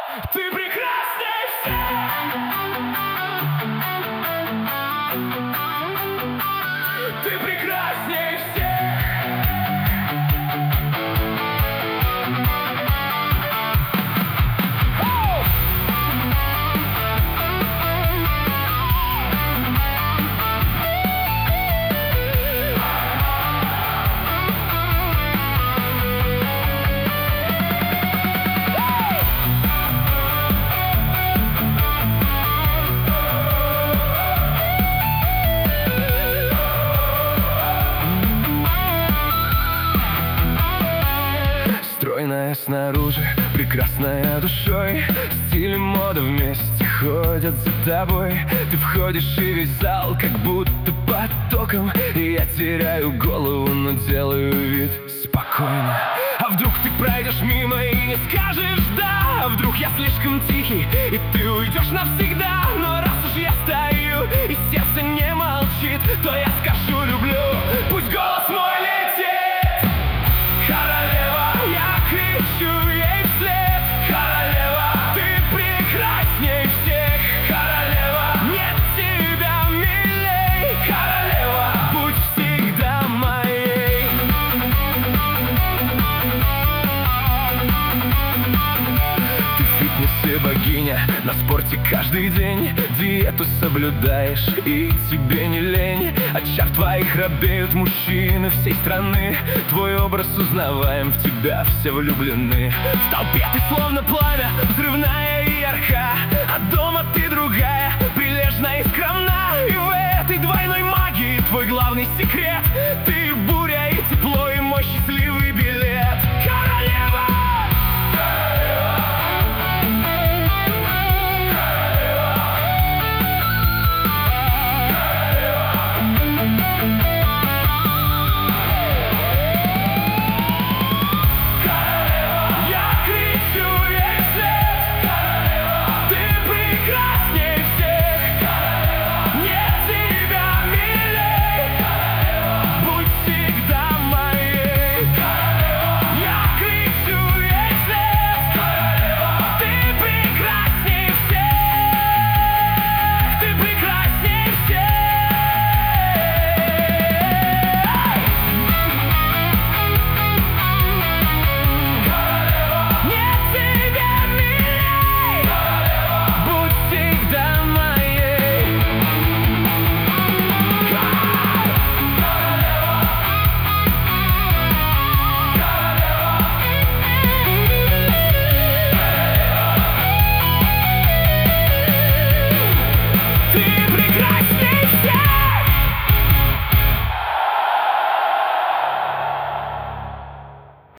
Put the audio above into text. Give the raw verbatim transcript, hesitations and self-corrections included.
Ты прекрасней всех. Ты прекрасней всех. Стройная снаружи, прекрасная душой, стиль и мода вместе ходят за тобой. Ты входишь и весь зал как будто потоком, и я теряю голову, но делаю вид спокойно. А вдруг ты пройдешь мимо и не скажешь «да»? А вдруг я слишком тихий, и ты уйдешь навсегда? Но раз уж я стою, и сердце не молчит, то я скажу «люблю». Пусть голос мой летит. Королева, я кричу ей вслед. Королева, ты прекрасней всех. Королева, нет тебя милей. Королева, будь всегда моей. Ты фитнес и богиня, на спорте каждый день диету соблюдаешь, и тебе не лень. От чар твоих робеют мужчины всей страны. Твой образ узнаваем, в тебя все влюблены. В толпе ты словно пламя, взрывная и ярка, а дома ты другая, прилежная и скромна. И в этой двойной магии твой главный секрет. Ты буря и тепло, и мой счастливый билет.